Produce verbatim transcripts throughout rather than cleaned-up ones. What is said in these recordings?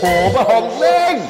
på behandling!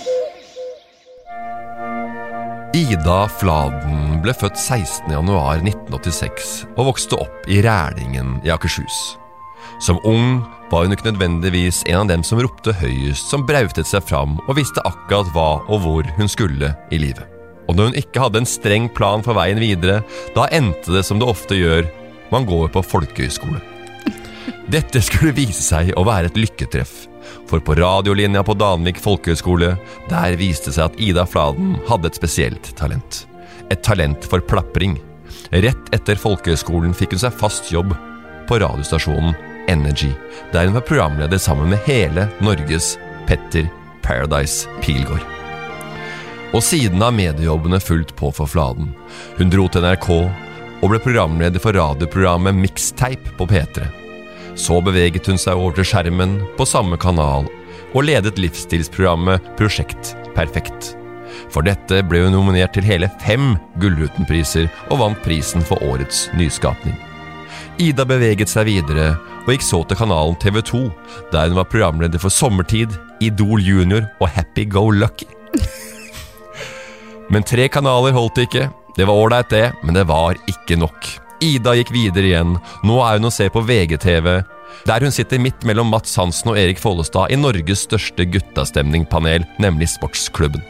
Ida Fladen ble født sekstende januar nitten åttiseks og vokste opp i Rælingen i Akershus. Som ung var hun ikke nødvendigvis en av dem som ropte høyest, som brautet seg fram og visste akkurat hva og hvor hun skulle i livet. Og når hun ikke hadde en streng plan for veien videre, da endte det som det ofte gjør, man går på folkehøyskole. Dette skulle vise seg å være et lykketreff, for på radiolinja på Danvik folkehøyskole, der viste seg at Ida Fladen hadde et spesielt talent. Et talent for plapring. Rett etter folkehøyskolen fikk hun seg fast jobb på radiostasjonen Energy, der hun var programleder sammen med hele Norges Petter Paradise Pilgaard. Og siden av mediejobbene fulgt på for Fladen. Hun dro til N R K og ble programleder for radioprogrammet Mixtape på P tre. Så beveget hun seg over til skjermen på samme kanal og ledet livsstilsprogrammet Prosjekt Perfekt. For dette ble hun nominert til hele fem Gullruten-priser og vant prisen for årets nyskapning. Ida beveget seg videre og gikk så til kanalen T V to, der hun var programleder for Sommertid, Idol Junior og Happy Go Lucky. Men tre kanaler holdt ikke. Det var ordentlig det, men det var ikke nok. Ida gikk videre igjen. Nå er hun å se på V G T V, der hun sitter midt mellom Mats Hansen og Erik Follestad i Norges største guttastemningpanel, nemlig Sportsklubben.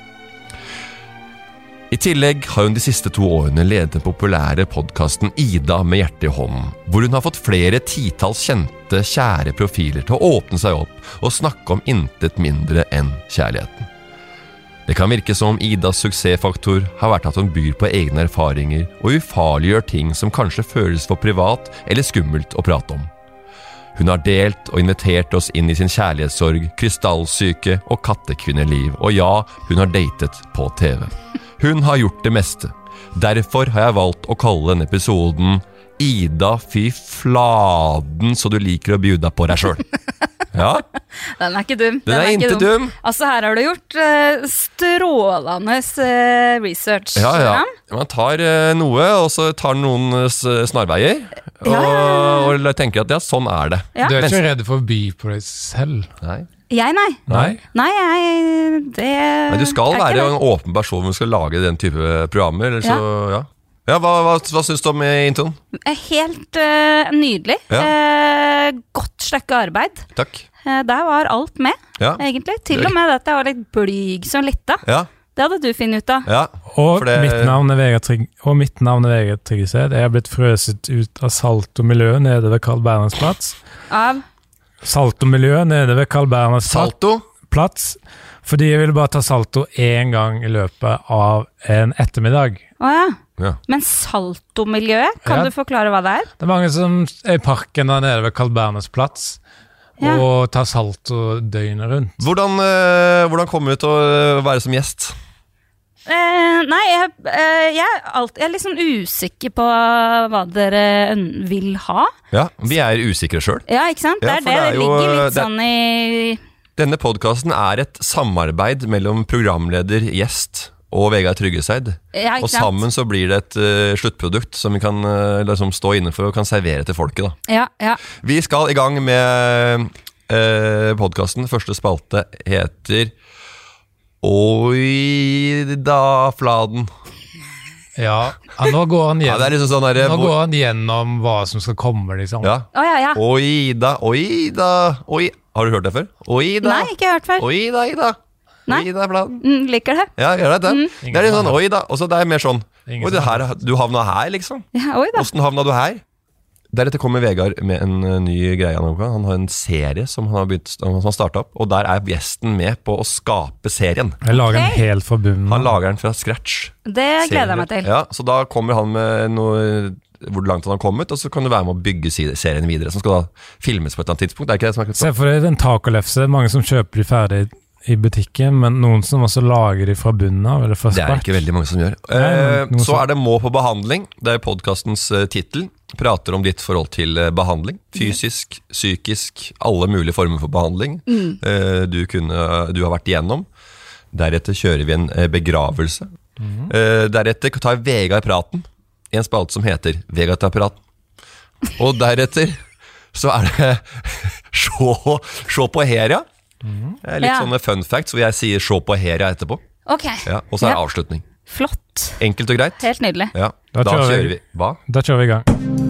I tillegg har hun de siste to årene ledet den populære podcasten Ida med hjerte i hånden, hvor hun har fått flere titalls kjente, kjære profiler til å åpne seg opp og snakke om intet mindre enn kjærligheten. Det kan virke som om Idas suksessfaktor har vært at hun byr på egne erfaringer og ufarliggjør ting som kanskje føles for privat eller skummelt å prate om. Hun har delt og invitert oss inn i sin kjærlighetssorg, krystallsyke og kattekvinneliv, og ja, hun har datet på T V. Hun har gjort det meste. Derfor har jeg valgt å kalle denne episoden Ida fy fladen, så du liker å bjuda på deg selv. Ja. Den er ikke dum. Den, Den er, er ikke dum. dum. Altså, her har du gjort uh, strålende uh, research. Ja, ja. Man tar uh, noe, og så tar noen uh, snarveier, og, ja, ja, ja. og tenker at ja, sånn er det. Ja. Du er ikke redd for å by på deg selv? Nei. Jeg, nei. Nei. Nei, jeg, det... Nei, du skal være en åpen person når du skal lage den type programmer, eller så, ja. Ja, hva, hva, hva synes du om introen? Helt uh, nydelig. Ja. Uh, godt stykke arbeid. Takk. Uh, der var alt med, ja. egentlig. Til og med at jeg var litt blyg som litt da. Ja. Det hadde du finnet ut av. Ja. Og, det... mitt navn er Vegard Trygg, og mitt navn er Vegard Tryggested. Jeg har blitt frøset ut av Salto-miljøet nede ved Carl Berners plass. Av? Salto-miljøet nede ved Carl Berners Salto? plass. Fordi jeg ville bare ta salto en gang i løpet av en ettermiddag. Åja. Ja. Men salto-miljøet, kan ja. du forklare hva det er? Det er mange som er i parken der nede ved Carl Berners plass ja. og tar salto døgnet rundt. Hvordan, øh, hvordan kom du til å være som gjest? Eh, nei, jeg, eh, jeg, er alt, jeg er litt sånn usikker på hva dere vil ha. Ja, vi er usikre selv. Ja, ikke sant? Ja, det er det, det, det ligger litt det... sånn i... Denne podcasten er et samarbeid mellom programleder, gjest og Vegard Tryggeseid. Ja, og sammen så blir det et uh, sluttprodukt som vi kan uh, liksom stå innenfor og kan servere til folket. Da. Ja, ja. Vi skal i gang med uh, podcasten. Første spalte heter Ida Fladen. Ja, ja nå, går han, gjennom, ja, liksom sånn der, nå går han gjennom hva som skal komme, liksom. Ja. Oh, ja, ja. Ida, Ida, Ida. Har du hørt det før? Ida. Nei, ikke hørt før. Ida, Ida. Nei. Ida Fladen. Mm, liker det. Ja, gjør det. Mm. Det er litt sånn, oi da. Og så det er mer sånn, oi, det her, du havna her, liksom. Ja, oi da. Hvordan havna du her? Deretter kommer Vegard med en uh, ny greie. Han har en serie som han har, begynt, som han har startet opp, og der er gjesten med på å skape serien. Jeg lager okay. den helt fra bunnen. Han lager den fra scratch. Det gleder jeg meg til. Ja, så da kommer han med noe... hvor langt han har kommet, og så kan du være med å bygge serien videre, som skal da filmes på et eller annet tidspunkt. Det er ikke det som er klart på. Se for deg en tacolefse, mange som kjøper de ferdig i butikken, men noen som også lager de fra bunnen av, eller fra start. Det er ikke veldig mange som gjør. Nei, eh, så er det Må på behandling, det er podcastens uh, titel, prater om ditt forhold til uh, behandling, fysisk, psykisk, alle mulige former for behandling. Mm. Uh, du, kunne, du har vært igjennom. Deretter kjører vi en uh, begravelse. Mm. Uh, deretter tar Vegard praten, en spalte som heter Vegard-apparaten. Og deretter så er det se, se på her, ja. Det er litt Ja. sånne fun facts hvor jeg sier «se på Heria» etterpå. Ok, Ja, og så er det Ja. avslutning. flott. Enkelt og greit. Helt nydelig. Ja, Da da, kjører vi. kjører vi. Hva? Da kjører vi i gang.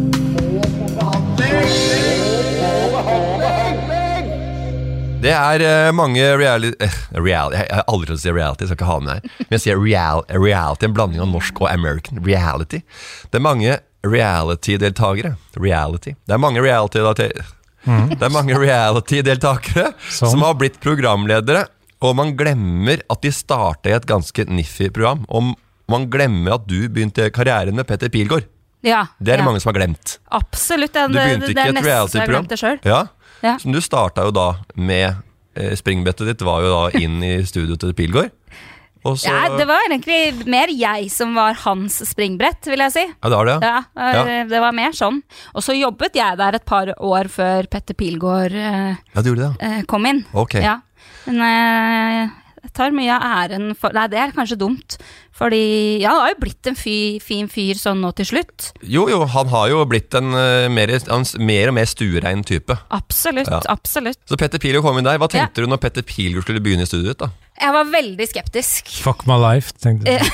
Det er eh, mange reality, eh, real, Jeg har aldri til å si reality, jeg skal ikke ha med her. Men jeg sier real, reality, en blanding av norsk og American. Reality. Det er mange reality-deltagere. Reality. Det er mange reality-deltagere. Det er mange reality-deltakere Sånn. som har blitt programledere, og man glemmer at de startet i et ganske niffy program. Og man glemmer at du begynte karrieren med Petter Pilgaard. Ja, Det er det ja. mange som har glemt. Absolutt. Ja, Du det, begynte det, ikke det er et nesten så jeg har reality-program. glemt det selv. Ja. Ja. Så du startet jo da med eh, springbrettet ditt var jo da inn i studio til Pilgaard. Og så, Ja, det var egentlig mer jeg som var hans springbrett, vil jeg si. Ja, det var det, ja. Ja, eh, det var mer sånn. Og så jobbet jeg der et par år før Petter Pilgaard eh, Ja, du gjorde det, ja. eh, kom inn. Ok. Ja. Men eh, jeg tar mye av æren for Nei, det er kanskje dumt. Fordi ja, han har jo blitt en fy, fin fyr sånn nå til slutt. Jo, jo, han har jo blitt en uh, mer, en, s- mer og mer stuerein type. Absolutt, Ja. absolutt. Så Petter Pilgaard kom inn der. Hva tenkte du når Petter Pilgaard skulle begynne i studioet ditt da? Jeg var veldig skeptisk. Fuck my life, tenkte jeg.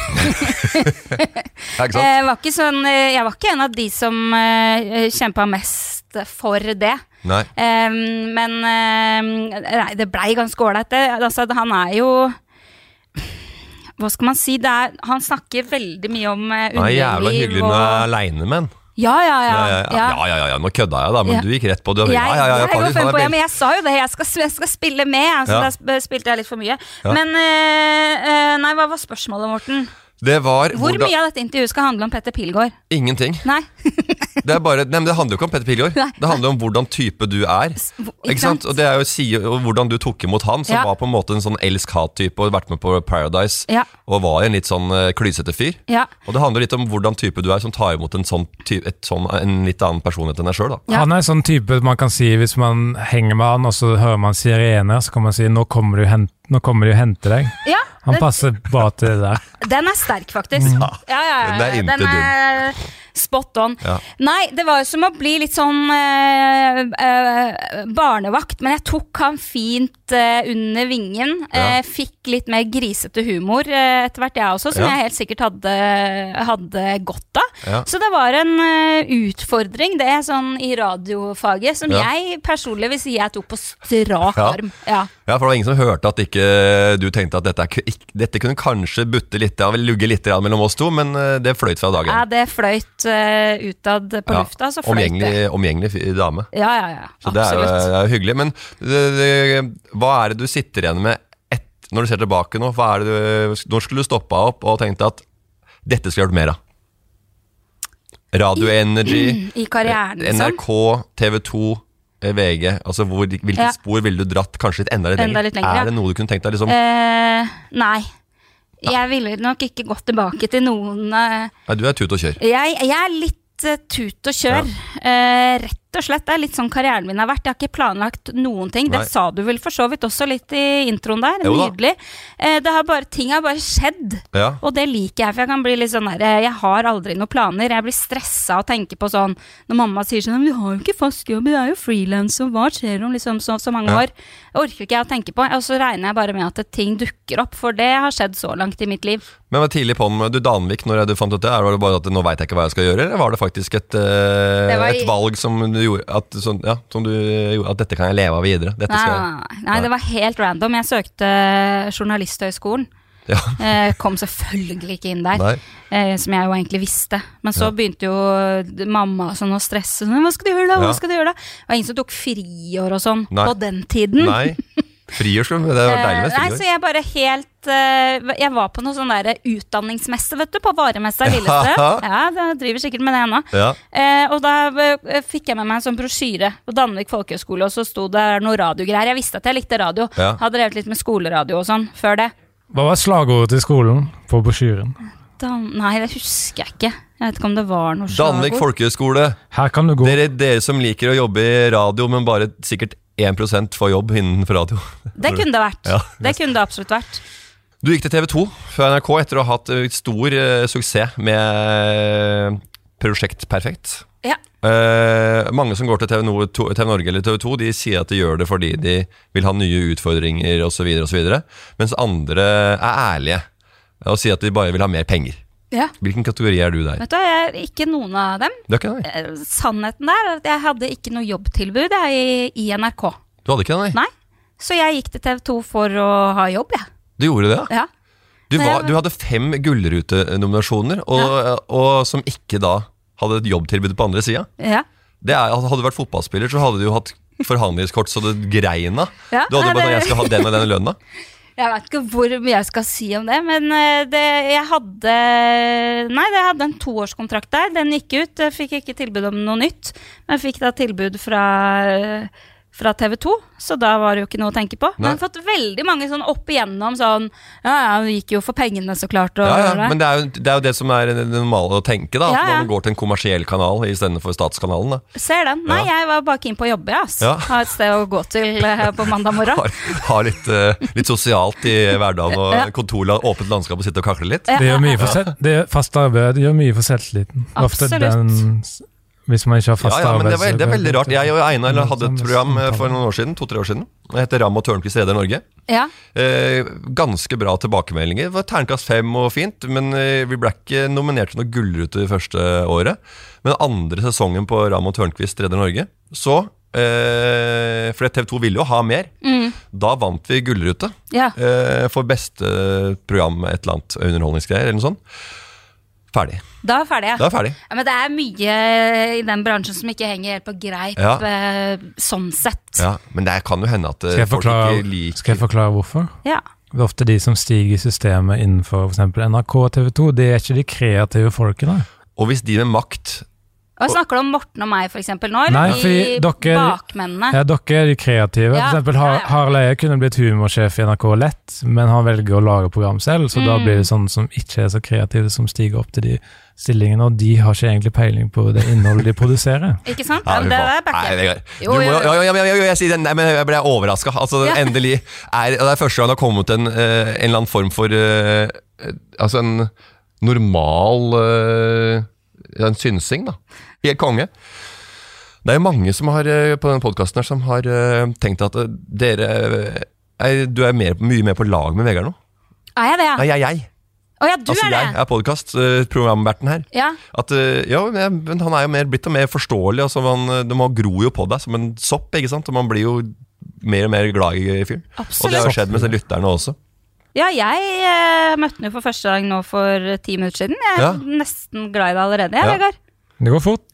Ja, ikke sant? Jeg var ikke, sånn, eh, jeg var ikke en av de som uh, kjempet mest for det. Nei. Um, men um, nei, det blei ganske ålreit. det. Altså, han er jo Hva skal man si? Det er, han snakker veldig mye om uh, Han er jævla underliv. hyggelig når du er alene med han. Ja, ja, ja. Ja, ja, ja, ja, ja, ja, nå kødda jeg da, men Ja. du gikk rett på det. Jeg, Ja, ja, ja, jeg, går faktisk, frem han på, er ja, men veld- jeg sa jo det, jeg skal, jeg skal spille med, altså, Ja. da sp- spilte jeg litt for mye. Ja. Men eh, eh, nei, hva var spørsmålet, Morten? Det var Hvor hvordan- mye av dette intervjuet skal handle om Petter Pilgaard? Ingenting. Nei, Det er bare, nei, men det handler jo ikke om Petter Pilgaard. Nei. Det handler om hvordan type du er. Ikke sant? Og det er jo si, og hvordan du tok imot han, som Ja. var på en måte en sånn elsk-hat-type og vært med på Paradise, Ja. og var en litt sånn uh, klysete fyr. Ja. Og det handler litt om hvordan type du er som tar imot en sånn, ty et sånn en litt annen personlighet enn deg selv da. Ja. Han er sånn type man kan si hvis man henger med han, og så hører man sirener, så kan man si nå kommer de hen- nå kommer de og henter deg. Ja, Han det- passer bra til det der. den er sterk, faktisk. Ja, ja, ja, Den er inte den er spot on. Ja. Nei, det var jo som å bli litt sånn eh, eh, barnevakt, men jeg tok han fint eh, under vingen. Ja. Eh, fikk litt mer grisete humor eh, etter hvert, jeg også, som Ja. jeg helt sikkert hadde, hadde godt av. Ja. Så det var en eh, utfordring, det er sånn i radiofaget, som Ja. jeg personlig vil si jeg tok på strak Ja. arm. Ja. Ja, for det var ingen som hørte at ikke du tenkte at dette, er, ku- ikk- dette kunne kanskje butte litt, ja, vel lugge litt grann mellom oss to, men uh, det fløyt fra dagen. ja, det fløyt uh, utad på Ja. lufta, så fløyt det. Omgjengelig, omgjengelig fi- dame. Ja, ja, ja, Så det er, jo- absolutt. det er jo hyggelig. Men det, det, hva er det du sitter igjen med et, når du ser tilbake nå? Hva er det du, når skulle du stoppa opp og tenkte at dette skulle jeg gjort mer av? Radio Energy, I karrieren, N R K, T V to, eh, V G. Altså hvor, hvilket Ja. spor ville du dratt kanskje litt enda litt Enda lenger? litt lenger, ja. Er det noe du kunne tenkt deg liksom? Eh, nei. Jeg ville nok ikke gått tilbake til noen eh, Nei, du er tut og kjør. jeg, jeg er litt eh, tut og kjør. Eh, rett og slett. Det er litt sånn karrieren min har vært. Jeg har ikke planlagt noen ting. Nei. Det sa du vel for så vidt også litt i introen der. Jo da. Nydelig. Eh, det har bare, ting har bare skjedd. Ja. Og det liker jeg, for jeg kan bli litt sånn der, jeg har aldri noen planer. Jeg blir stressa og tenker på sånn, når mamma sier sånn, men du har jo ikke fast jobb, du er jo freelance, og hva skjer om liksom så, så mange Ja. år? Jeg orker ikke jeg å tenke på, og så regner jeg bare med at ting dukker opp, for det har skjedd så langt i mitt liv. Men var tidlig på den, du Danvik, når du fant ut det, er det bare at nå vet jeg ikke hva jeg skal gjøre, eller var det faktisk et, eh, Det var i- et valg som du gjorde, at, sånn, ja, som du gjorde, at dette kan jeg leve av videre? Dette Nei, skal nei, jeg, nei, nei, det var helt random. Jeg søkte journalisthøyskolen. ja, Eh, kom selvfølgelig ikke inn der, nei, eh, som jeg jo egentlig visste. Men så Ja. begynte jo mamma og sånn å stresse. Sånn, hva skal du gjøre da? Hva Ja. skal du gjøre da? Det var ingen som tok friår og sånn Nei. på den tiden. nei, frigjørsel, det var deilig med Eh, nei, så frigjør. jeg bare helt eh, Jeg var på noe sånn der utdanningsmesse, vet du, på varemessa i Lillestrøm. Ja. Ja, jeg driver sikkert med det ennå. Ja, Eh, og da eh, fikk jeg med meg en sånn brosjyre på Danvik folkehøgskole, og så sto det noe radiogreier. Jeg visste at jeg likte radio. Ja. Hadde drevet litt med skoleradio og sånn før det. Hva var slagordet til skolen på brosjyren? Dan nei, det husker jeg ikke. Jeg vet ikke om det var noe Danvik slagord. folkehøgskole, Her kan du gå. dere, dere som liker å jobbe i radio, men bare sikkert én prosent får jobb innenfor radio. Det kunne det vært. Ja. Det kunne det absolutt vært. Du gikk til T V to fra N R K etter å ha hatt eh, stor eh, suksess med eh, Prosjekt Perfekt. Ja. Eh, mange som går til T V, no, to, T V Norge eller T V to, de sier at de gjør det fordi de vil ha nye utfordringer og så videre og så videre, mens andre er ærlige og sier at de bare vil ha mer penger. Ja. Hvilken kategori er du der? Vet du, jeg er ikke noen av dem. Det er ikke det? Eh, Sannheten der er at jeg hadde ikke noe jobbtilbud jeg, i, i N R K. Du hadde ikke det, nei? Nei, så jeg gikk til T V to for å ha jobb, jeg. Du gjorde det, Ja. Du, Nei, var, jeg- du hadde fem gullrute-nominasjoner, og, og som ikke da hadde et jobbtilbud på andre siden. Ja. Det er, hadde du vært fotballspiller, så hadde du jo hatt forhandlingskort så det greina. Ja, Du hadde nei, bare sånn, det- jeg skal ha den og den lønna. Jeg vet ikke hvor mye jeg skal si om det, men eh, det, jeg hadde Nei, jeg hadde en toårskontrakt der. Den gikk ut. Jeg fikk ikke tilbud om noe nytt, men jeg fikk da tilbud fra, fra T V to, så da var det jo ikke noe å tenke på. Men jeg har fått veldig mange sånn opp igjennom sånn Ja, ja, det gikk jo for pengene, så klart. Og, Ja, ja, men det er, jo, det er jo det som er det normale å tenke, da. Ja, Når ja. man går til en kommersiell kanal i stedet for statskanalen. Da. Ser den. Nei, Ja. jeg var bare keen på å jobbe, ass. Ja. Ha et sted å gå til eh, på mandag morgen. Har, har litt, eh, litt sosialt i hverdagen og Ja. kontorla, åpent landskap og sitte og kakle litt. Ja, Det gjør mye ja, for, selv, det gjør fast arbeid, det gjør mye for selvtilliten. Ofte Absolutt. den, hvis man ikke har Ja, fast ja, men arbeid. det, var, så det er veldig det- rart. Jeg og Einar hadde et Sånn program eh, for samtale. noen år siden, to-tre år siden. Det heter Ram og Tørnquist redder Norge. ja. Eh, ganske bra tilbakemeldinger. Det var terningkast fem og fint, men eh, vi ble ikke nominert til noe gullrute det første året. Men andre sesongen på Ram og Tørnquist redder Norge, så eh, for T V to ville jo ha mer. Da vant vi gullrute ja. eh, for beste program, et eller annet underholdningsgreier eller noe sånt. Ferdig. Da er vi ferdige. Da er vi ferdig. Ja, men det er mye i den bransjen som ikke henger helt på greip, Ja. eh, sånn sett. Ja, men det kan jo hende at eh, Skal jeg, folk forklare, ikke liker skal jeg forklare hvorfor? Ja. Det er ofte de som stiger i systemet innenfor for eksempel N R K og T V to, det er ikke de kreative folkene. Og hvis de med makt Og Snakker du om Morten og meg for eksempel nå, Nei, eller fordi de dere- bakmennene? Ja, dere er de kreative. Ja, For eksempel ja, Har- ja. Harald Eie kunne blitt humorsjef i N R K lett, men han velger å lage program selv, så Mm. da blir det sånne som ikke er så kreative, som stiger opp til de stillingene, og de har ikke egentlig peiling på det innholdet de produserer. Ikke sant? Ja, Ja, fy det faen. der backer Nei, jeg. Vegard. Jo, Du må- jo, jo. ja, ja, ja, ja, jeg sier det, nei, men jeg ble overraska. Altså, Ja. endelig er Det er første gang det har kommet en, eh, en eller annen form for eh, Altså en normal eh, En synsing, da. Helt konge. Det er jo mange som har eh, på denne podkasten her som har eh, tenkt at eh, dere eh, er, Du er mer, mye mer på lag med Vegard nå. Er jeg det, ja? Nei, jeg, jeg. Å ja, du Altså, er jeg det? er podkast-programverten her. Ja. At, eh, ja, men men han er jo mer, blitt mer forståelig. Altså, man, det må gro jo på deg som en sopp, ikke sant? Og man blir jo mer og mer glad i fyren. Og det har jo Absolutt. skjedd med disse lytterne også. Ja, jeg eh, møtte den jo for første gang nå for ti minutter siden. Jeg er Ja. nesten glad i deg allerede, jeg, Ja. Vegard. Det går fort.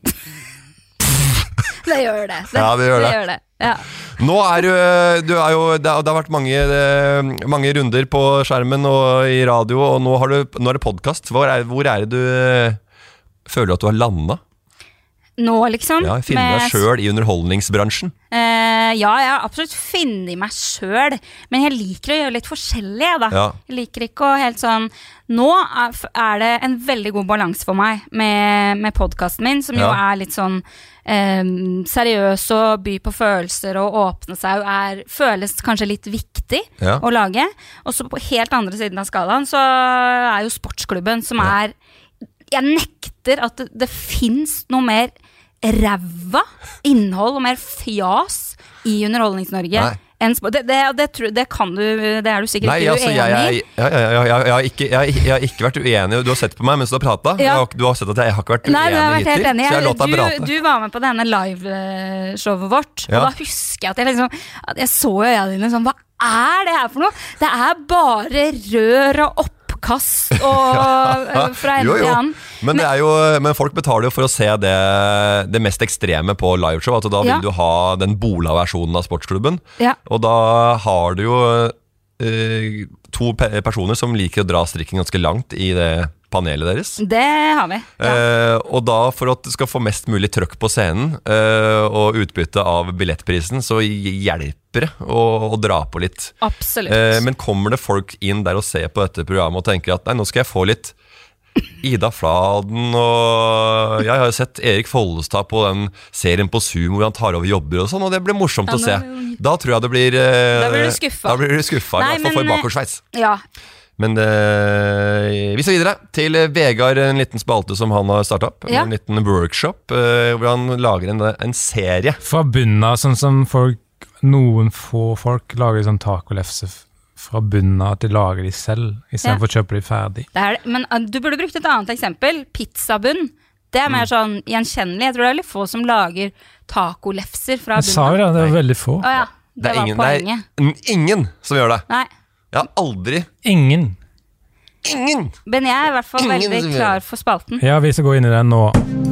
Det gjør det. Ja, det gjør det. gjør det. Ja. Nå er du, du er jo, det, har, det har vært mange, eh, mange runder på skjermen og i radio, og nå, har du, nå er det podkast. Hvor, er- hvor er det du eh, føler at du har landa? Nå, liksom. Ja, Finne med- deg sjøl i underholdningsbransjen. Eh, ja, jeg har absolutt funnet meg sjøl, men jeg liker å gjøre litt forskjellig. jeg, Da. Ja. Jeg liker ikke å helt sånn Nå er, er det en veldig god balanse for meg med, med podkasten min, som jo Ja. er litt sånn eh, seriøs og by på følelser og åpne seg, og er, føles kanskje litt viktig Ja. å lage. Og så på helt andre siden av skalaen så er jo sportsklubben, som Ja. er Jeg nekter at det, det fins noe mer ræva innhold og mer fjas i Underholdnings-Norge Nei. enn sport. Det, det, det, tror- det kan du, det er du sikkert Nei, ikke altså, uenig jeg, i. jeg, ja, ja, ja, ja, jeg, har ikke, jeg, jeg har ikke vært uenig. Du har sett på meg mens du har prata. Ja. Du har sett at jeg har ikke vært Nei, du har uenig vært helt enig. så jeg har latt deg Du, prate. du var med på denne liveshowet vårt, Ja. og da husker jeg at jeg liksom at jeg så øynene dine sånn Hva er det her for noe? Det er bare rør og oppkast og fra ende Jo, til jo. annen. Men, det er jo, men folk betaler jo for å se det, det mest ekstreme på liveshow. At da vil Ja. du ha den bola-versjonen av sportsklubben. Ja. Og da har du jo eh, to pe personer som liker å dra strikken ganske langt i det panelet deres. Det har vi. Ja. Eh, og da, for at du skal få mest mulig trøkk på scenen eh, og utbytte av billettprisen, så hjelper det å, å dra på litt. Absolutt. Eh, men kommer det folk inn der og ser på dette programmet og tenker at nei, nå skal jeg få litt Ida Fladen, og jeg har jo sett Erik Follestad på den serien på Zoom hvor han tar over jobber og sånn, og det blir morsomt Ja, å se. nå- Da tror jeg det blir eh, Da blir du skuffa. Da blir du skuffa, i Nei, hvert fall for men, bakoversveis. Ja. Men det, vi skal videre til Vegard, en liten spalte som han har startet opp. Ja. En liten workshop eh, hvor han lager en, en serie. Fra bunnen av, sånn som folk, noen få folk lager sånn tacolefse f- fra bunnen av at de lager de selv, i stedet Ja. for å kjøpe de ferdig. Det er, men uh, du burde brukt et annet eksempel. Pizzabunn. Det er mer sånn gjenkjennelig. Jeg tror det er litt få som lager tacolefser fra Jeg sa jo bunnen. det, det var veldig få. Å ja, det, var ingen, poenget. det er ingen som gjør det. Nei. Jeg har aldri, Ingen. ingen, Men jeg er i hvert fall Ingen veldig som gjør klar for spalten. Ja, vi skal gå inn i den nå.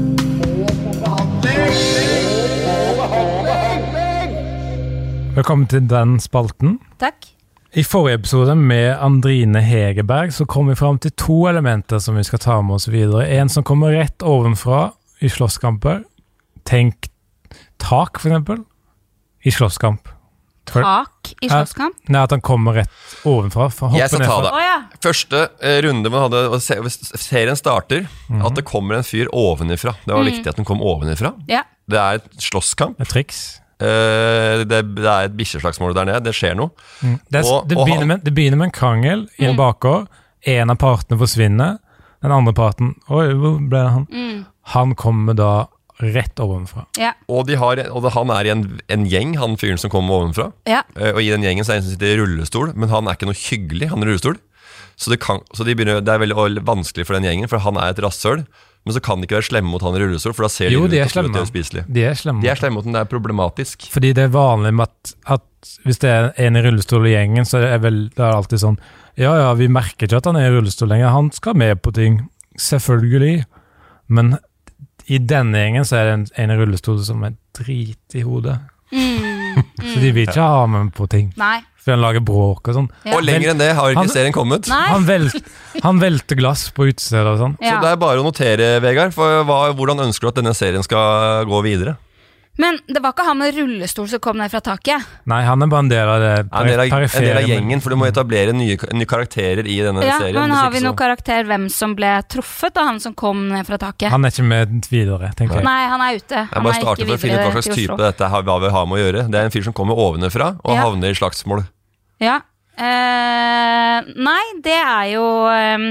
Velkommen til den spalten. Takk. I forrige episode med Andrine Hegerberg så kom vi fram til to elementer som vi skal ta med oss videre. En som kommer rett ovenfra i slåsskamper. Tenk tak, for eksempel, i slåsskamp. For- Tak i slåsskamp. Nei, at han kommer rett ovenfra. For Jeg skal ta nedfra. det. Å ja. Første eh, runde man hadde, og se, hvis serien starter, at det kommer en fyr ovenifra. Det var viktig at den kom ovenifra. Ja. Det er et slåsskamp. Et triks. Eh, det, det er et bikkjeslagsmål der nede, det skjer noe. Det, Og- det, og begynner han- med, det begynner med en krangel i en bakgård. En av partene forsvinner. Den andre parten Oi, hvor ble det han? Mm. Han kommer da rett ovenfra. Ja. Og, de har, og det, han er i en, en gjeng, han fyren som kommer ovenfra. Ja. Eh, og i den gjengen så er det en som sitter i rullestol, men han er ikke noe hyggelig, han er i rullestol. Så, det, kan, så de begynner, det er veldig vanskelig for den gjengen, for han er et rasshøl. Men så kan de ikke være slemme mot han i rullestol, for da ser Jo, de de er ut og tror at slemme. de er uspiselige. De er slemme. De er slemme mot den, det er problematisk. Fordi det er vanlig med at, at hvis det er en i rullestol i gjengen, så er vel, det er alltid sånn Ja, ja, vi merker ikke at han er i rullestol lenger. Han skal med på ting. Selvfølgelig. Men i denne gjengen så er det en, en i rullestol som er drit i hodet. Mm. Så de vil ikke ha med på ting. Nei. For han lager bråk og sånn. Ja. Og lenger enn det har ikke Han- serien kommet. Nei. Han, velt, han velter glass på utesteder og sånn. Så Ja. det er bare å notere, Vegard, for hva, hvordan ønsker du at denne serien skal gå videre? Men det var ikke han med rullestol som kom ned fra taket. Nei, han er bare en del av det En del av, en perifere. del av gjengen, for du må etablere nye, nye karakterer i denne Ja, serien. men hvis har ikke vi så- noen karakter hvem som ble truffet av han som kom ned fra taket? Han er ikke med videre, tenker jeg. Nei, han er ute. Jeg Han bare er starter ikke for å finne ut hva videre slags til type Oslo. dette har, hva vi har med å gjøre. Det er en fyr som kommer ovenfra og Ja. havner i slagsmål. Ja. Eh, nei, det er jo ehm,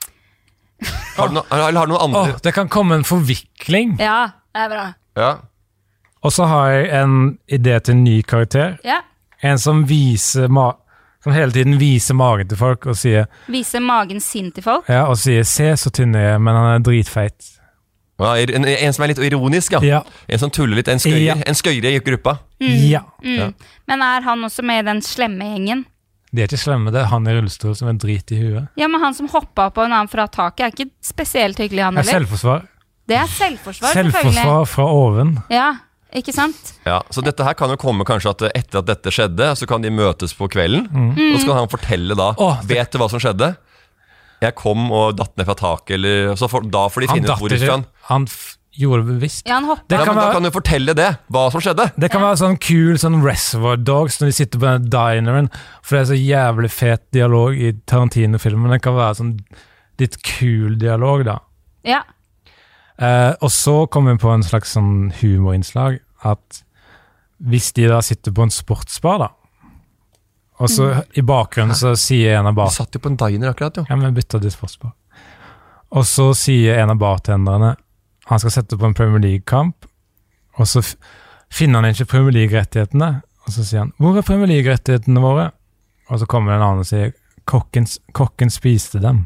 Har du, no, eller har du noen andre? Åh, det kan komme en forvikling. Ja, det er bra. Ja. Og så har jeg en idé til en ny karakter. Ja. En som viser ma som hele tiden viser magen til folk og sier, Vise magen sin til folk. ja, og sier 'se så tynn jeg er, men han er dritfeit'. Ja, en, en som er litt ironisk, ja. Ja. En som tuller litt. En skøyer, Ja. en skøyere i gruppa. Ja. Mm. Ja. Men er han også med i den slemme gjengen? De er ikke slemme, det er han i rullestol som er drit i huet. Ja, men han som hoppa på en annen fra taket, er ikke spesielt hyggelig, han Det er heller. selvforsvar. Det er selvforsvar, selvfølgelig. Selvforsvar fra oven. Ja, ikke sant? Ja, så dette her kan jo komme kanskje at etter at dette skjedde, så kan de møtes på kvelden, og så kan han fortelle da, Åh, det- vet du hva som skjedde? Jeg kom og datt ned fra taket, eller, så for, da får de Han finne ut datt hvor ikke. han. Han f gjorde det bevisst. Ja, han hoppa. Det Ja, kan men da være- kan du fortelle det, hva som skjedde. Det kan være sånn kul sånn Reservoir Dogs når de sitter på den dineren, for det er så jævlig fet dialog i Tarantino-filmen. Det kan være sånn litt kul dialog, da. Ja. Eh, og så kommer vi på en slags sånn humorinnslag, at hvis de da sitter på en sportsbar, da, og så i bakgrunnen så sier en av Vi bar... satt jo på en diner akkurat, jo. Ja, men bytta til sportsbar. Og så sier en av bartenderne han skal sette på en Premier League-kamp, og så f finner han ikke Premier League-rettighetene, og så sier han 'Hvor er Premier League-rettighetene våre?' Og så kommer en annen og sier 'Kokken, kokken spiste dem'.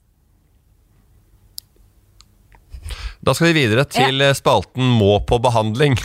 Da skal vi videre til eh, spalten Må på behandling.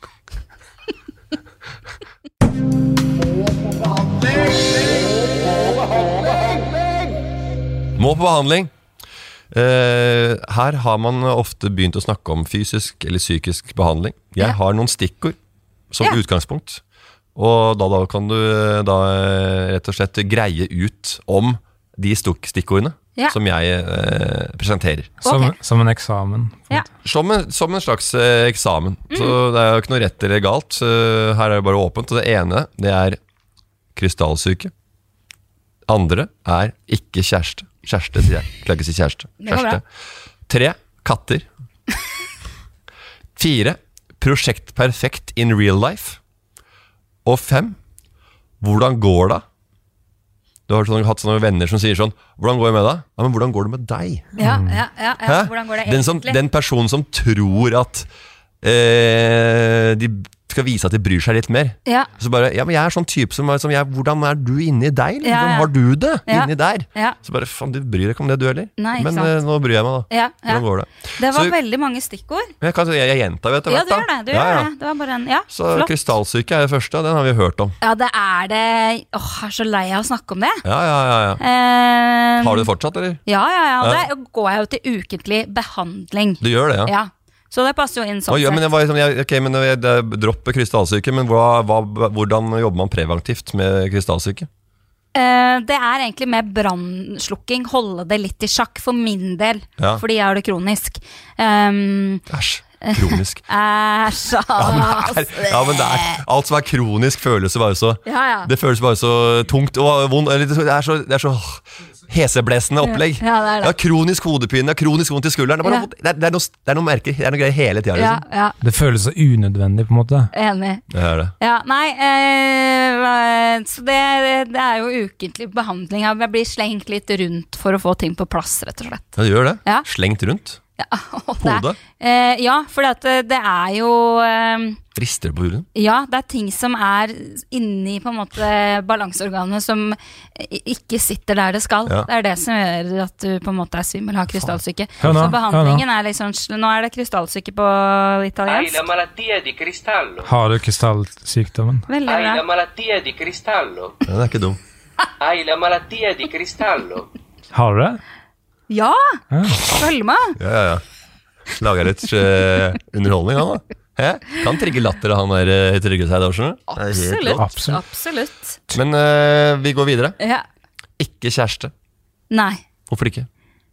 Må på behandling. Eh, her har man ofte begynt å snakke om fysisk eller psykisk behandling. Jeg Ja. har noen stikkord som Ja. utgangspunkt. Og da, da kan du eh, da eh, rett og slett greie ut om de stok- stikkordene Ja. som jeg eh, presenterer. Som, Ok. som en eksamen. Ja. Som en, som en slags eh, eksamen. Mm. Så det er jo ikke noe rett eller galt. Eh, her er det bare åpent. Og det ene, det er krystallsyke. Andre er ikke kjæreste. Kjæreste, sier jeg. Klarer ikke å si kjæreste. Det går Kjæreste. Tre, katter. Fire, prosjekt perfekt in real life. Og fem, hvordan går det Du har sånn, hatt sånne venner som sier sånn, hvordan går det med deg? Ja, men hvordan går det med deg? Ja, ja, ja, ja. Hvordan går det den, som, den personen som tror at eh, de skal vise at de bryr seg litt mer. Ja. Så bare, ja, men jeg er sånn type som, som jeg, hvordan er du inni deg? Liksom? Ja, ja. Hvordan har du det Ja. inni der? Ja. Så bare, faen, du bryr deg ikke om det du heller. Nei, ikke men sant. eh, nå bryr jeg meg da. Ja, ja. Hvordan går det? Det var Så- veldig mange stikkord. Jeg, kan, jeg, jeg gjentar jo etter Ja, hvert du gjør det. Du ja, gjør ja. det. Det var bare en, ja, Så flott. krystallsyke er det første, den har vi hørt om. Ja, det er det. Åh, jeg er så lei av å snakke om det. Ja, ja, ja, ja. Eh, Har du det fortsatt, eller? Ja, ja, ja. Ja. Der går jeg jo til ukentlig behandling. Du gjør det, ja. Ja. Så det passer jo inn sånn Å, ja, men sett. jeg var, liksom, jeg, ok, men jeg, det dropper krystallsyke, men hva, hva, hvordan jobber man preventivt med krystallsyke? Eh, det er egentlig med brannslukking, holde det litt i sjakk for min del, Ja. fordi jeg har det kronisk. Um, Æsj, kronisk. Æsj, Ja, men, det er, ja, men det er, alt som er kronisk føles jo bare så Ja, ja. Det føles bare så tungt og vondt. eller Det er så, det er så heseblesende opplegg. Ja, det er det. Ja, kronisk hodepine, kronisk vondt i skulderen. Det er, bare, Ja. noe- det er, det er, noe, det er noe merker, det er noe greier hele tida. Ja, Liksom. ja, Det føles så unødvendig, på en måte. enig. Det er det. Ja, nei, eh, så det, det er jo ukentlig behandling. Jeg blir slengt litt rundt for å få ting på plass, rett og slett. Ja, det gjør det. Ja. Slengt rundt. Ja, og det er- Hodet. Eh, ja, for det er jo eh, Rister på hodet. Ja, det er ting som er inni på en måte balanseorganet som i- ikke sitter der det skal. Ja. Det er det som gjør at du på en måte er svimmel, har krystallsyke. Hør nå, Så behandlingen hør er liksom sl- Nå er det krystallsyke på Hai italiensk. la malattia di cristallo. Har du krystallsykdommen? Veldig Hai la bra. malattia di cristallo. Ja, den er ikke dum. Hai la malattia di cristallo. Har du det? Ja! Ja. Følg med! Ja, ja, ja. Lager litt eh, underholdning, han da. Hæ? Kan trigge latter av han der eh, Trygve seg da, skjønner du? Det er helt Absolutt. rått. Absolutt. Absolutt. Men eh, vi går videre. Ja. Ikke kjæreste. Nei. Hvorfor ikke?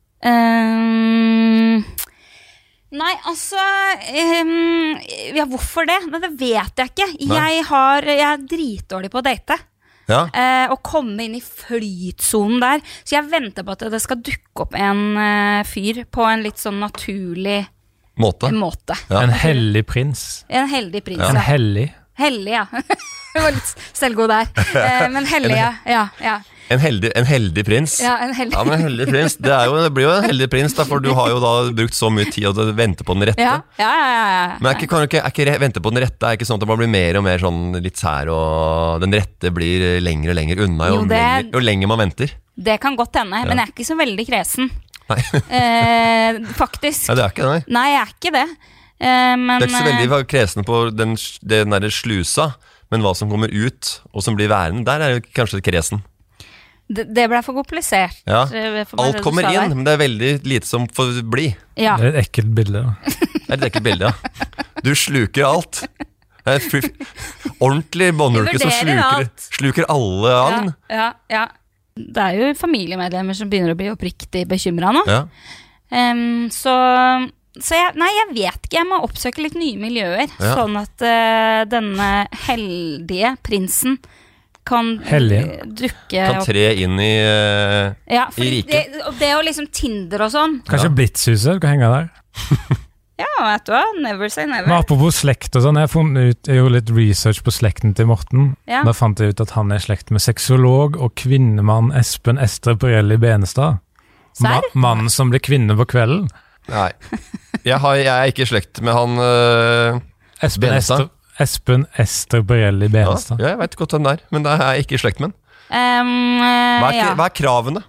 Ehm, nei, altså ehm, Ja, hvorfor det? Nei, det vet jeg ikke. Nei. Jeg, har, jeg er dritdårlig på å date. Ja, Eh, å komme inn i flytsonen der. Så jeg venter på at det skal dukke opp en eh, fyr på en litt sånn naturlig måte. måte. Ja. En hellig prins. En heldig prins. En Ja. hellig. Hellig, ja. Jeg var litt selvgod der. Eh, men hellig, ja. Ja, ja. En, heldig, en heldig prins. ja, en heldig. Ja, men en heldig prins, det, er jo, det blir jo en heldig prins da, for du har jo da brukt så mye tid og venter på den rette. Ja, ja, ja, ja, ja. Men er ikke, kan du ikke, er ikke re- vente på den rette, er ikke sånn at man blir mer og mer sånn litt sær, og den rette blir lenger og lenger unna, jo, Jo, det- lenger, jo lenger man venter. Det kan godt hende, men jeg er ikke så veldig kresen. Nei, Eh, faktisk. Nei det er ikke det, nei. Nei, jeg er ikke det. Eh, men Det er ikke så eh, veldig kresen på den, den der slusa, men hva som kommer ut, og som blir værende, der er jo kanskje kresen. det, det ble for komplisert. Ja. eh, for meg, det Alt du kommer sa inn, der. men det er veldig lite som får bli. Ja. Det er et ekkelt bilde. Da. Det er et ekkelt bilde, ja. Du sluker alt. Det er et fri- ordentlig båndhulke som Jeg vurderer sluker, alt. sluker alle agn. Ja, ja, ja. Det er jo familiemedlemmer som begynner å bli oppriktig bekymra nå. Ja. Em, så så jeg, nei, jeg vet ikke. Jeg må oppsøke litt nye miljøer. Ja. Sånn at eh, denne heldige prinsen kan Hellige. dukke Kan opp. tre inn i eh, Ja, fordi i riket. det, og det å liksom Tinder og sånn. Kanskje Ja. Blitzhuset, du kan henge der. Ja, vet du hva? Never say Men never. apropos slekt og sånn, jeg, har funnet ut, jeg gjorde litt research på slekten til Morten. Ja. Da fant jeg ut at han er i slekt med sexolog og kvinnemann Espen Ester Borelli Benestad. Ma Serr? mannen som ble kvinne på kvelden. Nei. Jeg, har, jeg er ikke i slekt med han øh, Espen Benestad? Ester, Espen Ester Borelli ja, Benestad. ja, jeg vet godt hvem det er, men det er jeg ikke i slekt med. Em, Hva er, ja. hva er kravene?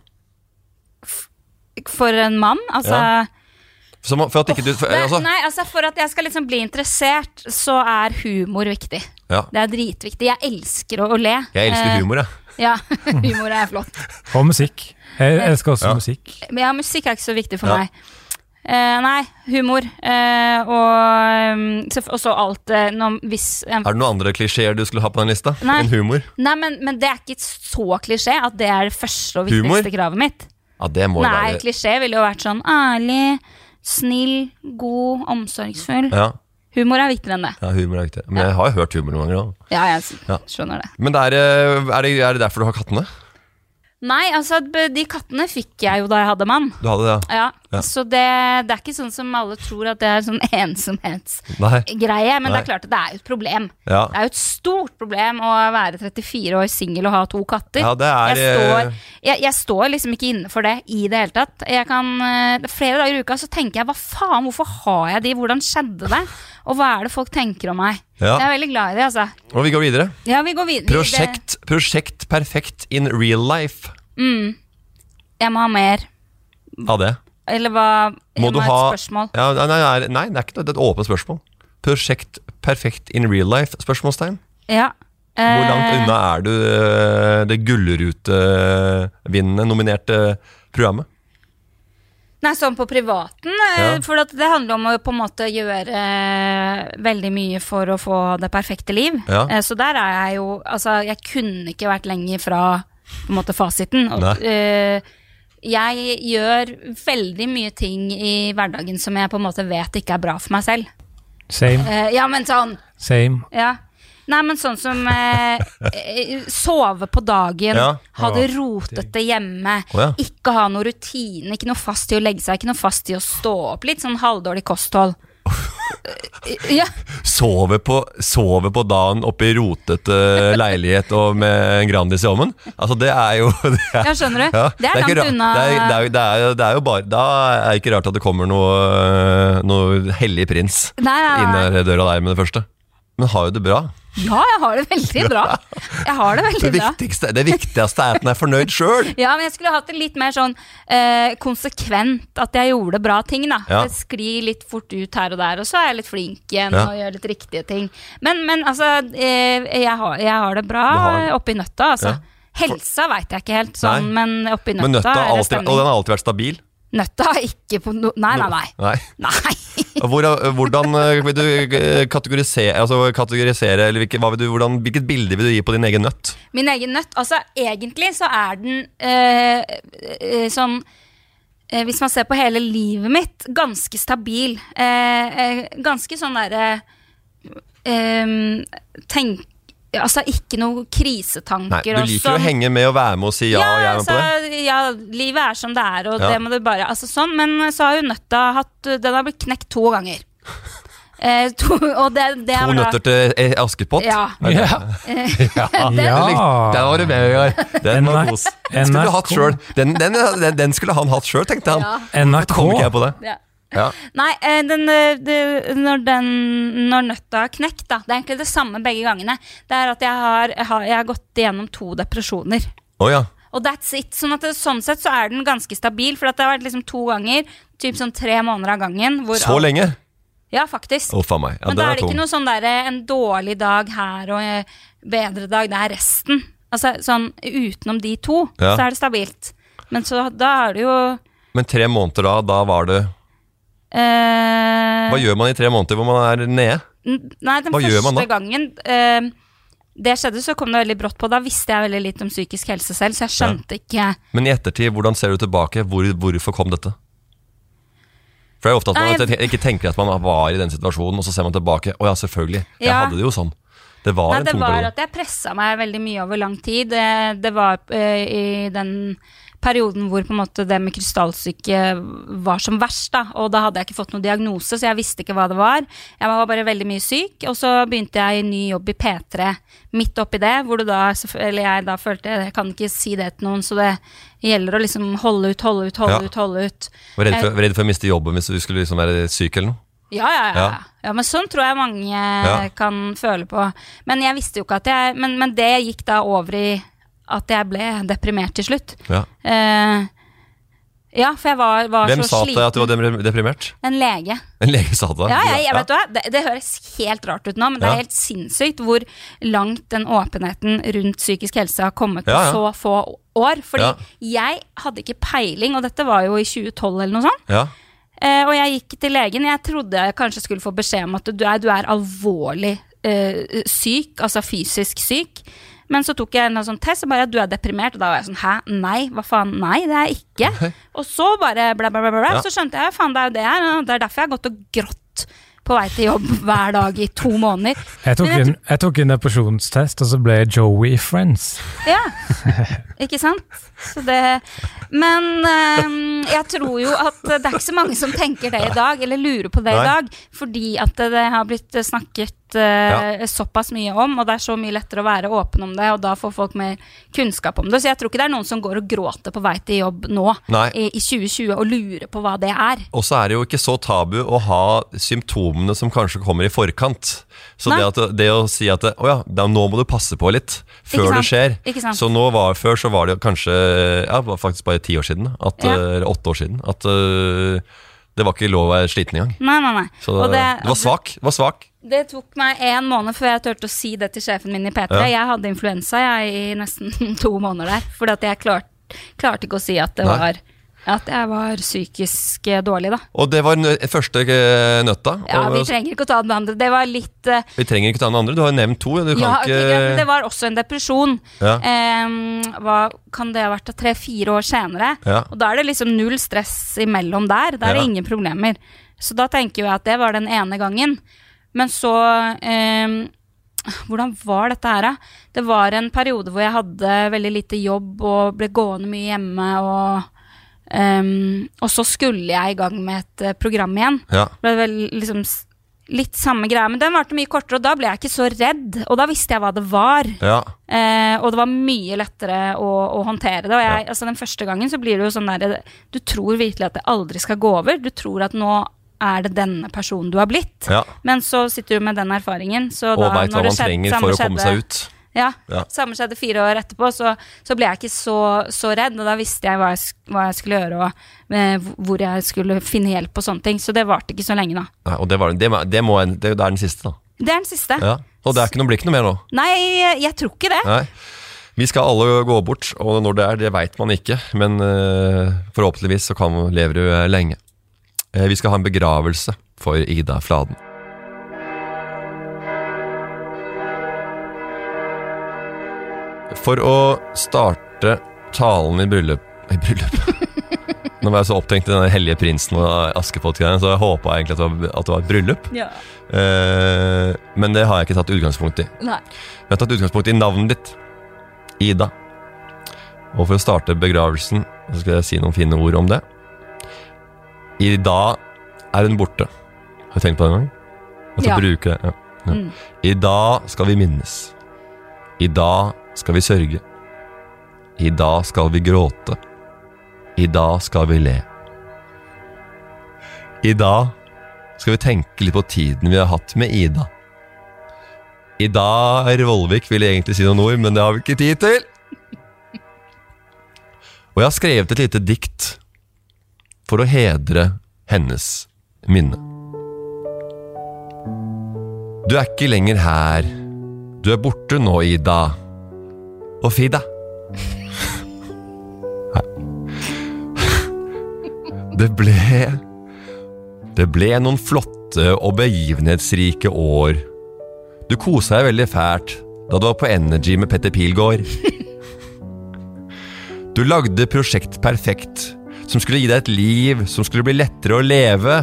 For en mann? Altså Ja. Som, for at ikke du for, det, altså, Nei, altså for at jeg skal liksom bli interessert, så er humor viktig. ja. Det er dritviktig. Jeg elsker å, å le. Jeg elsker Eh, humor, jeg. Ja, humor er flott. Og musikk. Jeg elsker også Ja. musikk. Men ja, musikk er ikke så viktig for Ja. meg. Eh, nei, humor. Eh, og um, så, og så alt eh, når, hvis, eh, Er det noen andre klisjeer du skulle ha på den lista? Nei. Enn humor? Nei, men, men det er ikke så klisjé at det er det første og viktigste Humor? kravet mitt. Ja, det må Nei, være klisjé ville jo vært sånn ærlig, snill, god, omsorgsfull. ja, Humor er viktigere enn det. ja, humor er viktig. Men jeg har jo hørt humor noen ganger da. Ja, jeg s- Ja. skjønner det. Men det er, øh, er, det, er det derfor du har kattene? Nei, altså b- de kattene fikk jeg jo da jeg hadde mann. Du hadde det, ja. Ja, Ja. Så det, det er ikke sånn som alle tror at det er sånn ensomhetsgreie, men Nei. det er klart at det er jo et problem. Ja. Det er jo et stort problem å være trettifire år single og ha to katter. Ja, det er jeg, står, jeg, jeg står liksom ikke inne for det i det hele tatt. Jeg kan, eh, flere dager i uka så tenker jeg, hva faen, hvorfor har jeg de? Hvordan skjedde det? Og hva er det folk tenker om meg? Ja. Jeg er veldig glad i det, altså. Og vi går videre. Ja, vi går videre. Prosjekt, prosjekt perfekt in real life. Mm. Jeg må ha mer. Av det. Eller hva? Må Jeg du må ha ha et spørsmål. ja, nei, nei, nei, nei, det er ikke noe, det er et åpent spørsmål. Prosjekt perfekt in real life? Spørsmålstegn. Ja. Hvor langt Eh, unna er du eh, det gullrutevinnende nominerte programmet? Nei, sånn på privaten, eh, Ja. for at det handler om å på en måte gjøre eh, veldig mye for å få det perfekte liv. Ja. Eh, så der er jeg jo, altså jeg kunne ikke vært lenger fra på en måte fasiten. Og, Nei. eh, jeg gjør veldig mye ting i hverdagen som jeg på en måte vet ikke er bra for meg selv. Same, Eh, ja, men sånn, same. ja. Nei, men sånn som eh, eh, sove på dagen, Ja. ha det Å, rotete hjemme, Å, ja. ikke ha noe rutine, ikke noe fast i å legge seg, ikke noe fast i å stå opp, litt sånn halvdårlig kosthold. Ja, Sove på, sove på dagen oppe i rotete leilighet og med en Grandis i ovnen? Altså, det er jo det er, ja, skjønner du? ja, Det er ikke langt ra- unna. Det er, det, er, jo- det, er, jo- det er jo bare Da er det ikke rart at det kommer noe, noe hellig prins Nei, nei, inn nei. der døra der med det første. Men har jo det bra. Ja, jeg har det veldig bra. Jeg har det Det veldig bra. viktigste, det viktigste er at den er fornøyd sjøl. Ja, men jeg skulle hatt det litt mer sånn eh, konsekvent, at jeg gjorde bra ting, da. Ja. Det sklir litt fort ut her og der, og så er jeg litt flink igjen Ja. og gjør litt riktige ting. Men, men altså, eh, jeg, har, jeg har det bra Du har- oppi nøtta, altså. Ja. Helsa vet jeg ikke helt, sånn, Nei. men oppi nøtta, Men nøtta har er det alltid, stemning. og den har alltid vært stabil. Nøtta har ikke på no... Nei, nei, nei. Nei. Nei. Og Hvor, hvordan eh, vil du eh, kategorisere, altså kategorisere eller hvilke, hva vil du, hvordan, hvilket bilde vil du gi på din egen nøtt? Min egen nøtt, altså egentlig så er den eh, eh, sånn eh, hvis man ser på hele livet mitt, ganske stabil. Eh, eh, ganske sånn derre eh, tenk, altså ikke noe Nei, krisetanker. du og liker jo å sånn. henge med og være med og si ja, og jeg er med på det. altså, ja, livet er som det er, og Ja. det må du bare altså sånn, men så har jo nøtta hatt Den har blitt knekt to ganger. Eh, to, og det, det To er bra. nøtter til eh, Askepott. Ja. Ja. Den, Ja. Der var du med, Vegard. Den var NRK. kos. Den skulle du hatt selv. Den, den, den, den skulle han hatt sjøl, tenkte han. Ja. NRK. Kom ikke jeg på det? Ja. Ja. Nei, eh, den, eh, det, når, den, når nøtta har knekt, da. Det er egentlig det samme begge gangene. Det er at jeg har, jeg har, jeg har gått igjennom to depresjoner. Å ja. Og that's it. Sånn, at det, sånn sett så er den ganske stabil. For at det har vært liksom to ganger, typ sånn tre måneder av gangen. Hvor Så alt- lenge? Ja, faktisk. Å, faen meg. Ja, Men da den er det tung. ikke noe sånn der en dårlig dag her og en bedre dag. Det er resten. Altså sånn utenom de to, Ja. så er det stabilt. Men så da er det jo Men tre måneder da, da var det eh, Hva gjør man i tre måneder hvor man er nede? N- Nei, den Hva gjør man første da? gangen eh, det skjedde, så kom det veldig brått på. Da visste jeg veldig litt om psykisk helse selv, så jeg skjønte ikke Men i ettertid, hvordan ser du tilbake? Hvor, hvorfor kom dette? For det er jo ofte at man Nei, te- ikke tenker at man var i den situasjonen, og så ser man tilbake. Å ja, selvfølgelig. Jeg Ja. hadde det jo sånn. Det var Nei, en det tung var periode. at jeg pressa meg veldig mye over lang tid. Det, det var eh, i den perioden hvor på en måte det med krystallsyke var som verst, da. Og da hadde jeg ikke fått noen diagnose, så jeg visste ikke hva det var. Jeg var bare veldig mye syk, og så begynte jeg i ny jobb i P tre midt oppi det, hvor du da, eller jeg da følte, jeg kan ikke si det til noen, så det gjelder å liksom holde ut, holde ut, holde Ja. ut, holde ut. Var redd for, var redd for å miste jobben hvis du skulle liksom være syk eller noe? Ja, ja, ja. Ja. ja, men sånn tror jeg mange kan føle på. Men jeg visste jo ikke at jeg Men, men det gikk da over i at jeg ble deprimert til slutt. Ja. Eh, ja, for jeg var, var Hvem så sa til sliten. deg at du var deprim- deprimert? En lege. En lege sa det? Ja, jeg, jeg vet du hva, det, det høres helt rart ut nå, men det Ja. er helt sinnssykt hvor langt den åpenheten rundt psykisk helse har kommet på Ja, ja. så få år. Fordi Ja. jeg hadde ikke peiling, og dette var jo i tjue tolv eller noe sånt. Ja. Eh, og jeg gikk til legen. Jeg trodde jeg kanskje skulle få beskjed om at du er, du er alvorlig eh, syk, altså fysisk syk. Men så tok jeg en sånn test og bare, du er deprimert. Og da var jeg sånn, hæ? Nei, hva faen? Nei, det er jeg ikke. Og så bare bla bla bla bla, Ja. så skjønte jeg, faen det er jo det her. Og det er derfor jeg har gått og grått på vei til jobb hver dag i to måneder. Jeg tok, Men jeg en, jeg tok en depresjonstest, og så ble jeg Joey i Friends. Ja, ikke sant? Så det, men eh, jeg tror jo at det er ikke så mange som tenker det i dag, eller lurer på det Nei. i dag, fordi at det har blitt snakket eh, Ja. såpass mye om, og det er så mye lettere å være åpen om det, og da får folk mer kunnskap om det. Så jeg tror ikke det er noen som går og gråter på vei til jobb nå, Nei. i, i tjue tjue, og lurer på hva det er. Og så er det jo ikke så tabu å ha symptomene som kanskje kommer i forkant. Så Nei. det, at, det å si at det, å ja, da, nå må du passe på litt før Ikke det sant? skjer. Ikke sant? Så nå var, før så var det kanskje, ja, det var faktisk bare ti år siden, at, Ja. eller åtte år siden, at øh, det var ikke lov å være sliten engang. Nei, nei, nei. Så Og det, det var svak, det var svak. Det tok meg en måned før jeg turte å si det til sjefen min i P tre. Ja. Jeg hadde influensa jeg, i nesten to måneder der, fordi at jeg klart, klarte ikke å si at det Nei. var at jeg var psykisk eh, dårlig da. Og det var nø første øh, nøtta. Ja, og, vi trenger ikke å ta den andre. Det var litt eh, vi trenger ikke ta den andre, du har jo nevnt to. Du kan ja, ok, ikke... greit, men det var også en depresjon. Ja. Em, hva kan det ha vært da? Tre-fire år senere? Ja. Og da er det liksom null stress imellom der. Da er det Ja. ingen problemer. Så da tenker jeg at det var den ene gangen. Men så em, hvordan var dette her da? Det var en periode hvor jeg hadde veldig lite jobb og ble gående mye hjemme, og Um, og så skulle jeg i gang med et uh, program igjen. Ja. Det ble vel liksom s- litt samme greie, men den varte mye kortere, og da ble jeg ikke så redd, og da visste jeg hva det var. Ja. Eh, og det var mye lettere å, å håndtere det. Og jeg, altså den første gangen så blir det jo sånn der, du tror virkelig at det aldri skal gå over. Du tror at nå er det denne personen du har blitt. Ja. Men så sitter du med den erfaringen. Så Og da, vet hva når det man skjedde- trenger samme for å komme skjedde- seg ut. Ja, Ja. samme skjedde fire år etterpå, så, så ble jeg ikke så, så redd, og da visste jeg hva jeg, sk- hva jeg skulle gjøre, og eh, hvor jeg skulle finne hjelp og sånne ting, så det varte ikke så lenge da. Nei, og det, var, det, må- det, må, det, det er den siste da. Det er den siste. Ja. Og det er ikke noe, blir ikke noe mer nå. Nei, jeg, jeg tror ikke det. Nei. Vi skal alle gå bort, og når det er, det vet man ikke, men øh, forhåpentligvis så kan, lever du øh, lenge. Eh, vi skal ha en begravelse for Ida Fladen. For å starte talen i bryllup, i bryllup. Nå var jeg så opptenkt i denne hellige prinsen og Askepott-greien, så jeg håpet egentlig at det var, at det var et bryllup. Ja. Eh, men det har jeg ikke tatt utgangspunkt i. Nei. Jeg har tatt utgangspunkt i navnet ditt, Ida. Og for å starte begravelsen, så skal jeg si noen fine ord om det. I dag er hun borte. Har du tenkt på det en gang? At Ja. du bruker det, ja. Ja. Mm. I dag skal vi minnes. I dag skal vi sørge. I dag skal vi gråte. I dag skal vi le. I dag skal vi tenke litt på tiden vi har hatt med Ida. I dag er Volvik vil jeg egentlig si noen ord, men det har vi ikke tid til. Og jeg har skrevet et lite dikt for å hedre hennes minne. Du er ikke lenger her. Du er borte nå, Ida. Og Fida. Det ble Det ble noen flotte og begivenhetsrike år. Du koset deg veldig fælt da du var på Energy med Petter Pilgaard. Du lagde Prosjekt Perfekt, som skulle gi deg et liv som skulle bli lettere å leve.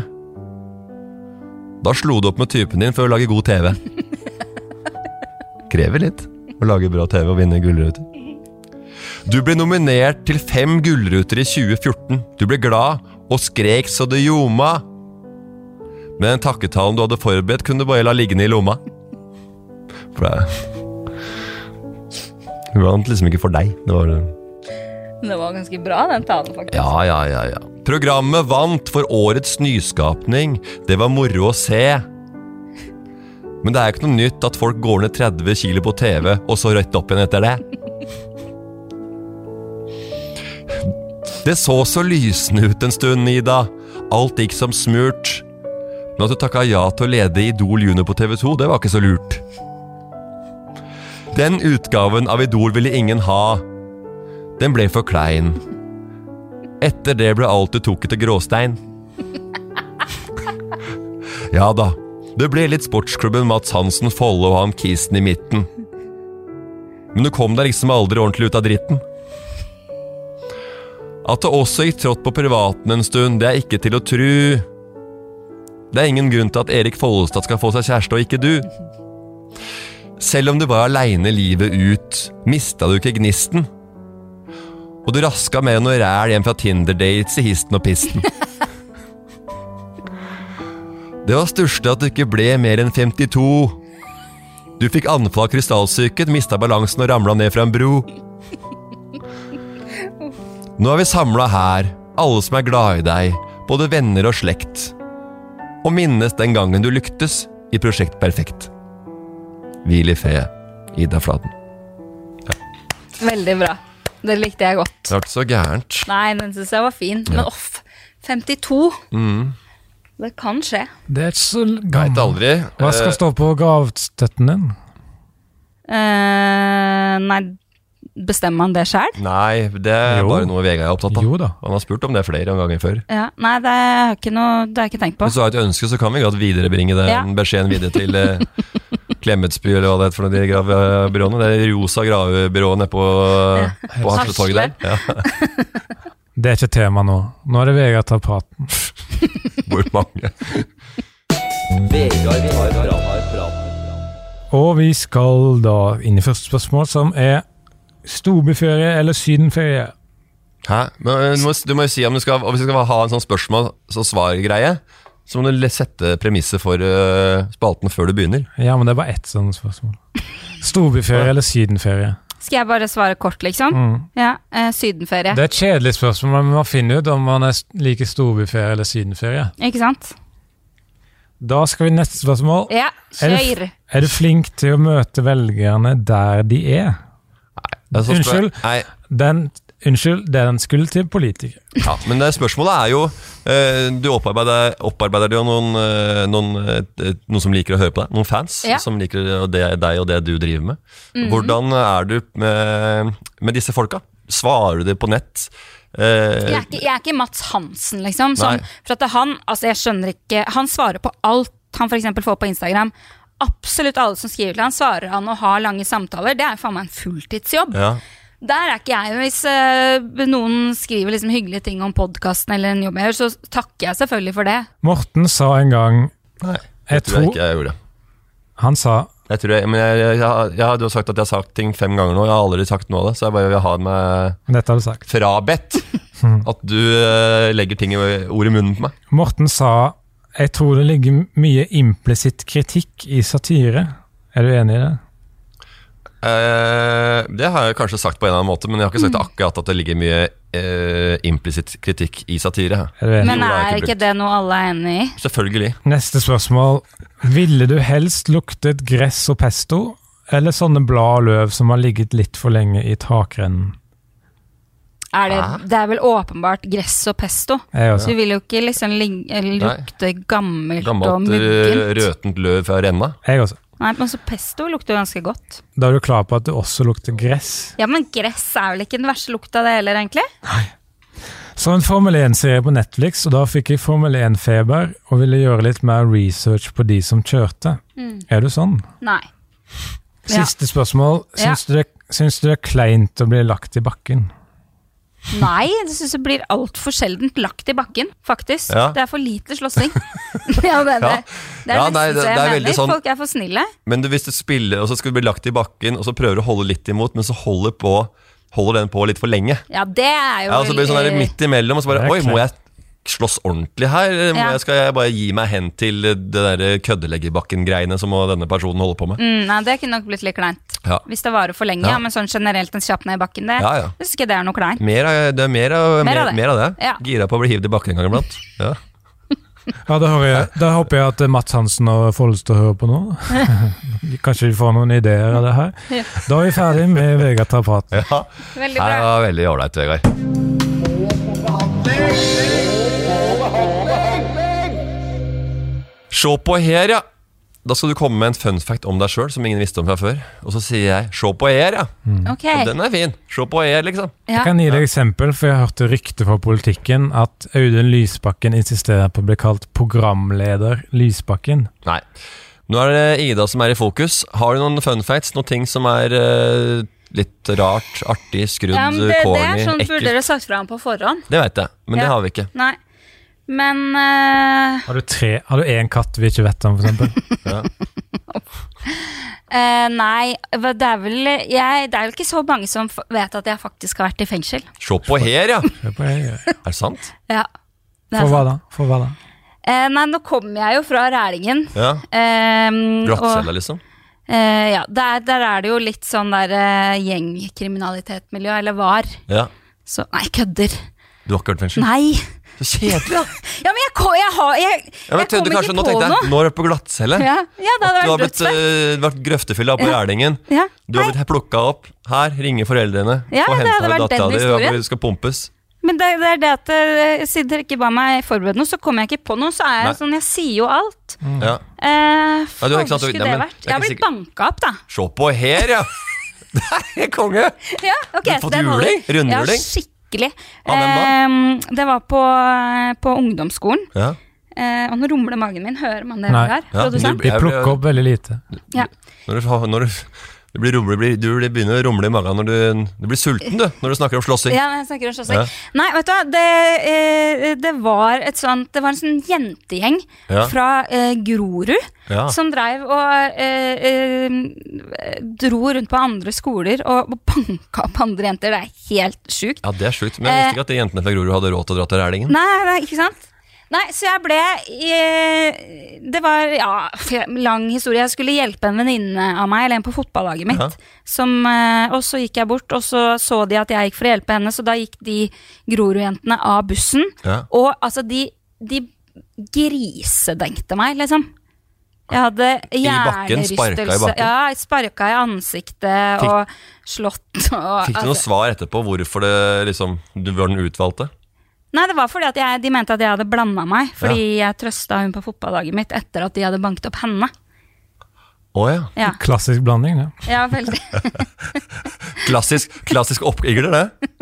Da slo du opp med typen din for å lage god T V. Krever litt å lage bra T V og vinne gullruter. Du ble nominert til fem gullruter i tjue fjorten. Du ble glad og skrek så det ljoma. Men den takketalen du hadde forberedt kunne du bare la liggende i lomma. For det det var liksom ikke for deg. Det var Det var ganske bra den talen faktisk. Ja, ja, ja, ja. Programmet vant for årets nyskapning. Det var moro å se. Men det er ikke noe nytt at folk går ned tretti kilo på T V, og så rett opp igjen etter det. Det så så lysende ut en stund, Ida. Alt gikk som smurt. Men at du takket ja til å lede Idol Junior på T V to, det var ikke så lurt. Den utgaven av Idol ville ingen ha. Den ble for klein. Etter det ble alt du tok etter gråstein. Ja da, det ble litt sportsklubben Mats Hansen, Folle og han kisen i midten. Men du kom deg liksom aldri ordentlig ut av dritten. At det også gikk trått på privaten en stund, det er ikke til å tru. Det er ingen grunn til at Erik Follestad skal få seg kjæreste og ikke du. Selv om du var alene livet ut, mistet du ikke gnisten. Og du rasket med noe ræl hjem fra Tinder-dates i histen og pisten. Det var største at du ikke ble mer enn femtito. Du fikk anfall av krystallsyket, mistet balansen og ramlet ned fra en bro. Nå er vi samlet her, alle som er glad i deg, både venner og slekt. Og minnes den gangen du lyktes i Prosjekt Perfekt. Hvil i fred, Ida Fladen. Ja. Veldig bra. Det likte jeg godt. Det var ikke så gærent. Nei, den synes jeg var fin. Men off, femtito. Mm. Det kan skje. Det er ikke så Vet gammel. aldri. Hva skal stå på gravstøtten din? Uh, nei, bestemmer man det selv? Nei, det er Jo. bare noe Vegard er opptatt av. Jo da. Han har spurt om det flere ganger før. Ja, nei, det er ikke noe, det har jeg ikke tenkt på. Hvis du har et ønske, så kan vi godt viderebringe den Ja. beskjeden videre til eh, Klemetsby, eller hva det heter for noe, de gravbyråene. Det er rosa gravbyrået nede på, på Hasletorget der. Ja. Det er ikke tema nå. Nå er det Vegard tar praten. Hvor mange? Vegard har praten. Og vi skal da inn i første spørsmål, som er storbyferie eller sydenferie? Hæ? Men du må, du må jo si om du skal, om vi skal ha en sånn spørsmål så svar-greie, så må du sette premisser for uh, spalten før du begynner. Ja, men det er bare ett sånn spørsmål. Storbyferie eller sydenferie? Skal jeg bare svare kort, liksom? Mm. Ja, eh, sydenferie. Det er et kjedelig spørsmål, men man finner ut om man er like storbyferie eller sydenferie. Ikke sant? Da skal vi neste spørsmål. Ja, Er du, kjør. er du flink til å møte velgerne der de er? Det er så spør- Unnskyld. Nei, Den, unnskyld, det er den skulle til politiker. ja, men det spørsmålet er jo eh, du opparbeider, opparbeider jo noen, eh, noen, eh, noen som liker å høre på deg, noen fans Ja. som liker det, deg og det du driver med. Hvordan er du med, med disse folka? Svarer du det på nett? Eh, Jeg er, ikke, jeg er ikke Mats Hansen, liksom. Som, Nei. for at han, altså jeg skjønner ikke, han svarer på alt han for eksempel får på Instagram. Absolutt alle som skriver til han, svarer han og har lange samtaler. Det er jo faen meg en fulltidsjobb. ja. Der er ikke jeg. Hvis uh, noen skriver liksom hyggelige ting om podcasten eller en jobb jeg gjør, så takker jeg selvfølgelig for det. Morten sa en gang Nei, Jeg det tror jeg tror ikke jeg gjorde. Han sa Jeg tror jeg, men jeg, jeg, jeg, jeg, du har sagt at jeg har sagt ting fem ganger nå. Jeg har aldri sagt noe av det, så jeg bare vil ha det med Dette har du sagt. frabedt. At du eh, legger ting i ord i munnen på meg. Morten sa jeg tror det ligger mye implisitt kritikk i satire. Er du enig i det? Eh, det har jeg kanskje sagt på en eller annen måte, men jeg har ikke sagt akkurat at det ligger mye eh, implisitt kritikk i satire. Er du enig? Men Jo, det har jeg er ikke ikke brukt. det noe alle er enig i? Selvfølgelig. Neste spørsmål. Ville du helst luktet gress og pesto, eller sånne blad og løv som har ligget litt for lenge i takrennen? Er det, Hæ? det er vel åpenbart gress og pesto. Jeg Så også. du vil jo ikke liksom lig- eller lukte gammelt, og Gammelt eh, muggent. røtent løv fra renna. Jeg også. Nei, men så pesto lukter jo ganske godt. Da er du klar på at det også lukter gress. Ja, men gress er vel ikke den verste lukta av det heller, egentlig? Så en Formel én-serie på Netflix, og da fikk jeg Formel én-feber og ville gjøre litt mer research på de som kjørte. Er du sånn? Nei. Ja. Siste spørsmål. Ja. Syns, du det, syns du det er kleint å bli lagt i bakken? Nei, jeg synes det blir alt for sjeldent lagt i bakken, faktisk. Ja. Det er for lite slåssing. ja, det, det, det er Ja, nesten nei, det- så jeg det er mener. veldig sånn- Folk er for snille. Men du, hvis du spiller, og så skal du bli lagt i bakken, og så prøver du å holde litt imot, men så holder, på, holder den på litt for lenge. Ja, det er jo Ja, og så blir det sånn der midt imellom, og så bare, Det er oi, må jeg slåss ordentlig her? Må Ja. jeg, skal jeg bare gi meg hen til det der køddeleggerbakken-greiene som denne personen holder på med? mm, Nei, det kunne nok blitt litt kleint. Ja. Hvis det varer for lenge, Ja. ja. Men sånn generelt en kjapp ned i bakken, det Ja, ja. jeg synes ikke det er noe kleint. Mer av, det er mer av, Mer mer, av det. mer av det. Ja. Gira på å bli hivet i bakken en gang iblant. Ja. Ja, da, hører jeg, da håper jeg at Mats Hansen og Follestad hører på nå. Kanskje vi får noen ideer av det her. Ja. Da er vi ferdig med Vegard tar praten. ja. Veldig Det bra. var veldig ålreit, Vegard. Se på her, ja. Da skal du komme med en fun fact om deg sjøl som ingen visste om fra før. Og så sier jeg 'se på her', ja. Ok. Og den er fin. Se på her, liksom. Ja. Jeg kan gi deg eksempel, for jeg hørte rykte fra politikken at Audun Lysbakken insisterer på å bli kalt programleder Lysbakken. Nei. Nå er det Ida som er i fokus. Har du noen fun facts? Noen ting som er eh, litt rart, artig, skrudd, Ja, men det, det corny, er sånn burde ekkelt? dere sagt fra ham på forhånd. Det vet jeg, men Ja. det har vi ikke. Nei. Men uh, Har du tre, har du en katt vi ikke vet om, for eksempel? Ja. uh, Nei, det er vel jeg, Det er vel ikke så mange som f- vet at jeg faktisk har vært i fengsel. Se på her, ja. Se på her, ja. Er det sant? Ja, det er For hva sant. da? For hva da? Uh, nei, nå kommer jeg jo fra Rælingen. Ja. Um, Glattcelle, liksom. Uh, ja, der, der er det jo litt sånn der uh, gjengkriminalitetmiljø, eller var. Ja. Så, nei, kødder. Du har ikke vært i fengsel? Nei. Så kjedelig, da. Ja, men jeg, ko- jeg har Jeg, Ja, men jeg tenkte kommer kanskje, ikke nå på tenkte jeg, noe. nå er du på glattcelle. Ja, ja, det At hadde du har vært blitt, dødsfett. uh, vært grøftefylla på Ja. Rælingen. Ja. Du har blitt plukka opp. Her ringer foreldrene. Ja, Få det hente hadde vært dattera den di, historien. og skal pumpes. Men det, det er det at uh, siden dere ikke ba meg forberede noe, så kommer jeg ikke på noe. Så er jeg Nei. sånn, jeg sier jo alt. Ja. Uh, Ja, du Fader har ikke sant, du- skulle nei, det men vært? det er Jeg har ikke blitt banka opp, da. Se på her, ja! Det er konge! Ja, ok, Du har fått den holder. juling? Rundjuling? Ja, skikkelig. Av hvem da? Eh, det var på, på ungdomsskolen. Ja. Eh, og nå rumler magen min. Hører man det Nei. her? Ja, Produsent? du- Vi plukker opp veldig lite. Ja. Når du, har- når du, du, blir rumle, blir, du begynner å rumle i magen når du, du blir sulten, du, når du snakker om slåssing. Ja, jeg snakker om slåssing. Ja. Nei, vet du hva, det, eh, det var et sånt Det var en sånn jentegjeng Ja. fra eh, Grorud Ja. som dreiv og eh, eh, dro rundt på andre skoler og, og banka opp andre jenter. Det er helt sjukt. Ja, det er sjukt. Men jeg visste ikke at de jentene fra Grorud hadde råd til å dra til Rælingen. Nei, det er ikke sant? Nei, så jeg ble eh, Det var, ja, lang historie. Jeg skulle hjelpe en venninne av meg, eller en på fotballaget mitt. Ja. Som, eh, og så gikk jeg bort, og så så de at jeg gikk for å hjelpe henne, så da gikk de Grorud-jentene av bussen. Ja. Og altså, de, de grisedenkte meg, liksom. Jeg hadde bakken, sparka i hjernerystelse. bakken? Ja, jeg sparka i ansiktet Fikk- og slått. Og, Fikk du noe altså- svar etterpå hvorfor det liksom, du var den utvalgte? Nei, det var fordi at jeg, de mente at jeg hadde blanda meg. Fordi jeg trøsta hun på fotballaget mitt etter at de hadde banket opp henne. Å ja. Ja, Klassisk blanding, det. ja veldig. Klassisk, klassisk oppigler, det.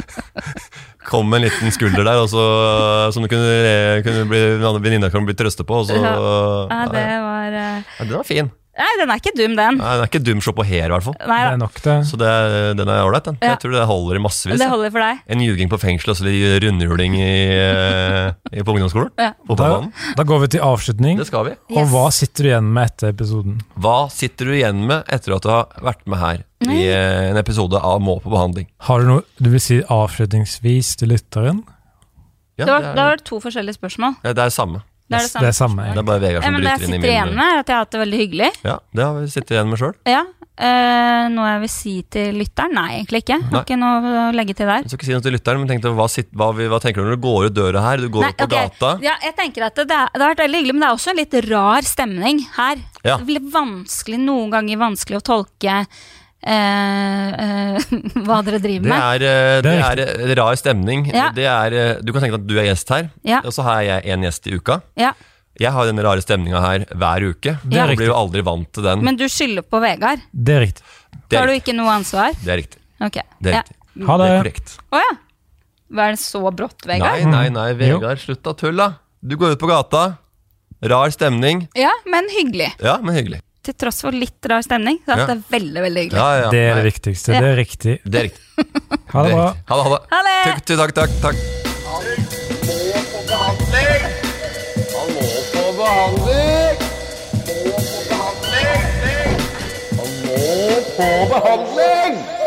Kom med en liten skulder der, og så, som du kunne, kunne bli, en annen venninne kan bli trøstet på. Og så, Ja, det var eh, ja, den var fin. Nei, den er ikke dum, den. Nei, den er ikke dum se på her, i hvert fall. Nei Det da, er nok det. Så det, er- den er ålreit, den. Ja. Jeg tror det holder i massevis. det ja. holder for deg. En ljuging på fengsel og så litt rundhjuling i, eh, i, på ungdomsskolen. Ja. På Da, banen. da går vi til avslutning. Det skal vi. Og Yes. hva sitter du igjen med etter episoden? Hva sitter du igjen med etter at du har vært med her i eh, en episode av Må på behandling? Har du noe du vil si avslutningsvis til lytteren? Ja, Det var, det, da er, var det to forskjellige spørsmål. ja, det er samme. Det er det samme. Det er samme. Det er bare Vegard Ja, som men det jeg bryter inn i sitter igjen min med, er at jeg har hatt det veldig hyggelig. Ja, det har vi sittet igjen med sjøl. Ja, eh, Noe jeg vil si til lytteren? Nei, egentlig ikke. Har Nei. ikke noe å legge til der. Jeg skal ikke si noe til lytteren, men tenkte, hva, sitt, hva, vi- hva tenker du når du går ut døra her? Du går Nei, ut på ok. gata. Ja, jeg tenker at det, det, er, det har vært veldig hyggelig, men det er også en litt rar stemning her. Ja. Det blir vanskelig, noen ganger vanskelig å tolke eh, eh, hva dere driver Det med. er, eh, det Det er, er eh, rar stemning. Ja. Det er, eh, du kan tenke deg at du er gjest her, Ja. og så har jeg en gjest i uka. Ja, Jeg har denne rare stemninga her hver uke. Det er Jeg riktig. blir jo aldri vant til den. men du skylder på Vegard. Det er riktig. det, Har er du riktig. ikke noe ansvar? det er riktig. Ok. Det er Ja. riktig. Ha Det det. er korrekt. Å ja. Hva er det så brått, Vegard? Nei, nei, nei, Jo. Vegard, slutt da tull da. Du går ut på gata, rar stemning. Ja, men hyggelig. Ja, men hyggelig. Til tross for litt rar stemning, så Ja. er det veldig, veldig hyggelig. Ja, ja, Det er nei, det viktigste. Ja. Det er riktig. Det er riktig. Ha det Det er bra. riktig. Ha det, ha det. Ha det! Takk, takk, takk, takk. Han må på behandling! Han må på behandling! Han må på behandling!